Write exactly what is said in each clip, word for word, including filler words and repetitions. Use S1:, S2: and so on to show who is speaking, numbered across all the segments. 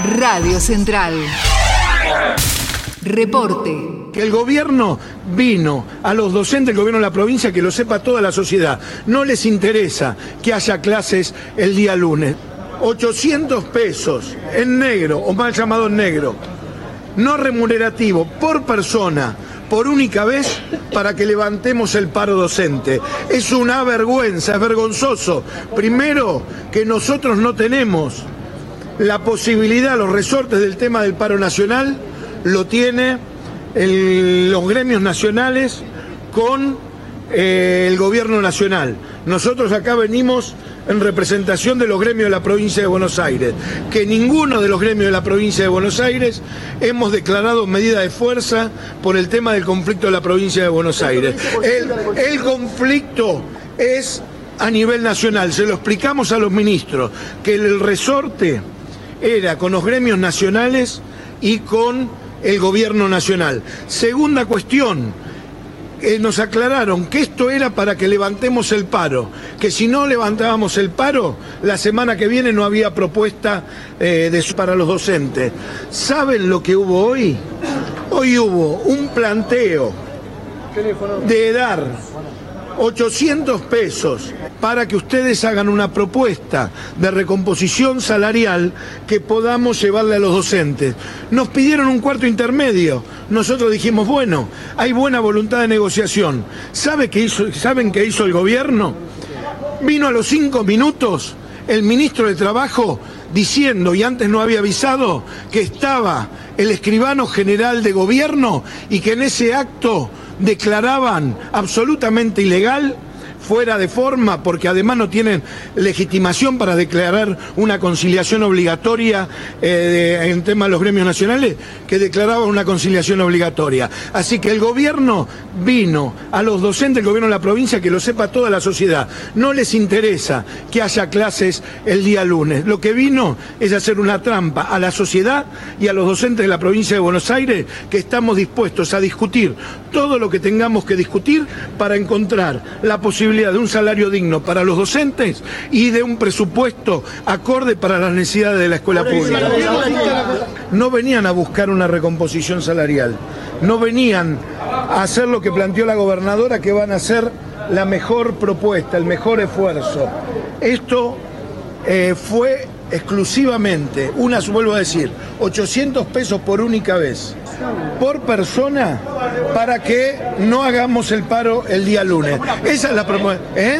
S1: Radio Central. Reporte.
S2: Que el gobierno vino a los docentes del gobierno de la provincia, que lo sepa toda la sociedad. No les interesa que haya clases el día lunes. ochocientos pesos en negro, o mal llamado en negro, no remunerativo, por persona, por única vez, para que levantemos el paro docente. Es una vergüenza, es vergonzoso. Primero, que nosotros no tenemos la posibilidad, los resortes del tema del paro nacional, lo tiene el, los gremios nacionales con eh, el gobierno nacional. Nosotros acá venimos en representación de los gremios de la provincia de Buenos Aires, que ninguno de los gremios de la provincia de Buenos Aires hemos declarado medida de fuerza por el tema del conflicto de la provincia de Buenos Aires. El, el conflicto es a nivel nacional, se lo explicamos a los ministros, que el resorte era con los gremios nacionales y con el gobierno nacional. Segunda cuestión, eh, nos aclararon que esto era para que levantemos el paro, que si no levantábamos el paro, la semana que viene no había propuesta eh, de, para los docentes. ¿Saben lo que hubo hoy? Hoy hubo un planteo de dar ochocientos pesos para que ustedes hagan una propuesta de recomposición salarial que podamos llevarle a los docentes. Nos pidieron un cuarto intermedio. Nosotros dijimos, bueno, hay buena voluntad de negociación. ¿Sabe qué hizo, ¿Saben qué hizo el gobierno? Vino a los cinco minutos el ministro de Trabajo diciendo, y antes no había avisado, que estaba el escribano general de gobierno y que en ese acto declaraban absolutamente ilegal, fuera de forma, porque además no tienen legitimación para declarar una conciliación obligatoria eh, de, en tema de los gremios nacionales, que declaraban una conciliación obligatoria. Así que el gobierno vino a los docentes del gobierno de la provincia, que lo sepa toda la sociedad. No les interesa que haya clases el día lunes. Lo que vino es hacer una trampa a la sociedad y a los docentes de la provincia de Buenos Aires, que estamos dispuestos a discutir todo lo que tengamos que discutir para encontrar la posibilidad de un salario digno para los docentes y de un presupuesto acorde para las necesidades de la escuela pública. No venían a buscar una recomposición salarial, no venían a hacer lo que planteó la gobernadora, que van a hacer la mejor propuesta, el mejor esfuerzo. Esto eh, fue exclusivamente, una, vuelvo a decir, ochocientos pesos por única vez, por persona, para que no hagamos el paro el día lunes. Esa es la propuesta. ¿Eh?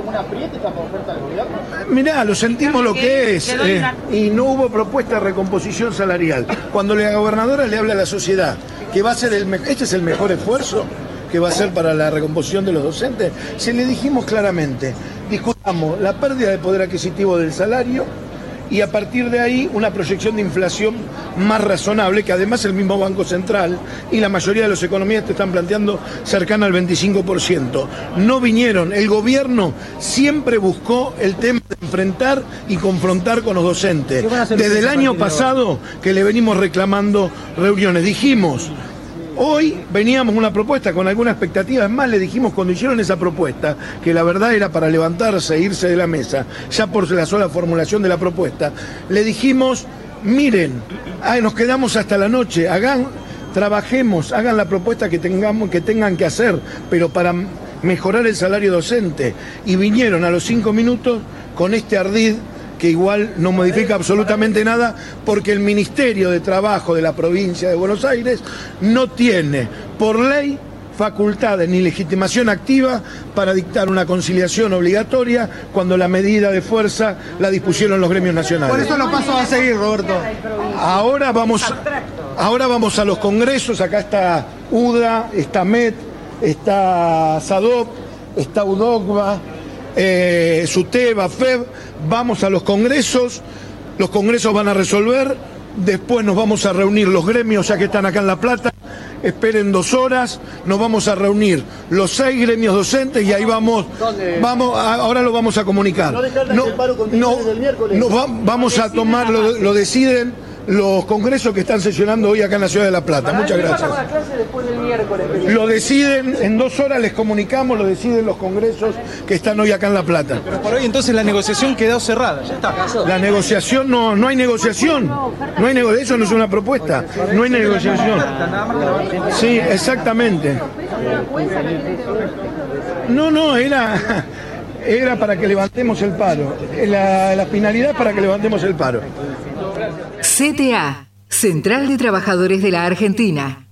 S2: Mirá, lo sentimos lo que es. Eh, y no hubo propuesta de recomposición salarial. Cuando la gobernadora le habla a la sociedad que va a ser el, este es el mejor esfuerzo que va a ser para la recomposición de los docentes, se le dijimos claramente, discutamos la pérdida de poder adquisitivo del salario, y a partir de ahí una proyección de inflación más razonable, que además el mismo Banco Central y la mayoría de los economistas te están planteando cercana al veinticinco por ciento. No vinieron, el gobierno siempre buscó el tema de enfrentar y confrontar con los docentes. Desde el año pasado que le venimos reclamando reuniones, dijimos, hoy veníamos una propuesta con alguna expectativa, es más, le dijimos cuando hicieron esa propuesta, que la verdad era para levantarse e irse de la mesa, ya por la sola formulación de la propuesta, le dijimos, miren, ay, nos quedamos hasta la noche, hagan, trabajemos, hagan la propuesta que tengamos, que tengan que hacer, pero para mejorar el salario docente, y vinieron a los cinco minutos con este ardid que igual no modifica absolutamente nada, porque el Ministerio de Trabajo de la provincia de Buenos Aires no tiene por ley facultades ni legitimación activa para dictar una conciliación obligatoria cuando la medida de fuerza la dispusieron los gremios nacionales.
S3: Por eso lo paso a seguir, Roberto.
S2: Ahora vamos, ahora vamos a los congresos, acá está U D A, está M E T, está SADOP, está UDOCBA, eh, SUTEBA, F E B, vamos a los congresos, los congresos van a resolver, después nos vamos a reunir los gremios, ya que están acá en La Plata, esperen dos horas, nos vamos a reunir los seis gremios docentes y ahí vamos, vamos ahora lo vamos a comunicar. No, no, no va, vamos a tomar, lo, lo deciden los congresos que están sesionando hoy acá en la ciudad de La Plata. Muchas gracias. Lo deciden, en dos horas les comunicamos, lo deciden los congresos que están hoy acá en La Plata.
S3: Pero por hoy entonces la negociación quedó cerrada, ya está.
S2: La negociación, no, no hay negociación. No hay nego- eso no es una propuesta. No hay negociación. Sí, exactamente. No, no, era, era para que levantemos el paro. La, la finalidad es para que levantemos el paro.
S1: C T A, Central de Trabajadores de la Argentina.